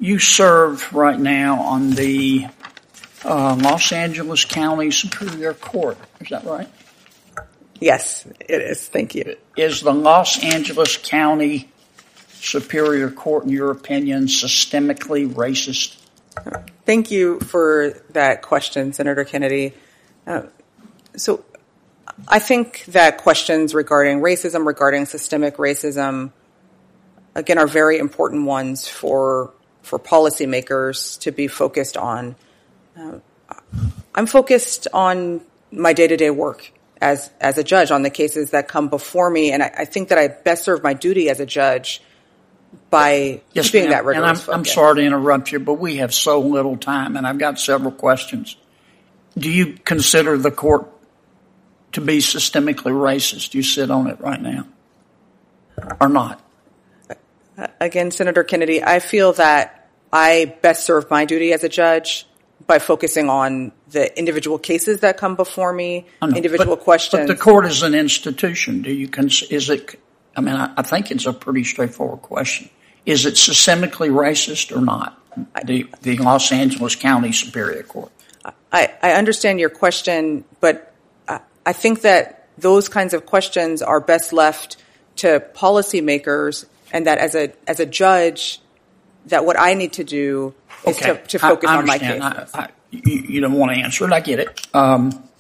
You serve right now on the Los Angeles County Superior Court. Is that right? Yes, it is. Thank you. Is the Los Angeles County Superior Court, in your opinion, systemically racist? Thank you for that question, Senator Kennedy. So I think that questions regarding racism, regarding systemic racism, again, are very important ones for policymakers to be focused on. I'm focused on my day-to-day work as a judge on the cases that come before me, and I think that I best serve my duty as a judge by keeping that rigorous focus. I'm sorry to interrupt you, but we have so little time, and I've got several questions. Do you consider the court to be systemically racist? You sit on it right now, or not? Again, Senator Kennedy, I feel that I best serve my duty as a judge by focusing on the individual cases that come before me, individual questions. But the court is an institution. I think it's a pretty straightforward question. Is it systemically racist or not, the Los Angeles County Superior Court? I understand your question, but I think that those kinds of questions are best left to policymakers, and that as a judge, that what I need to do is to focus on my cases. You don't want to answer it. I get it.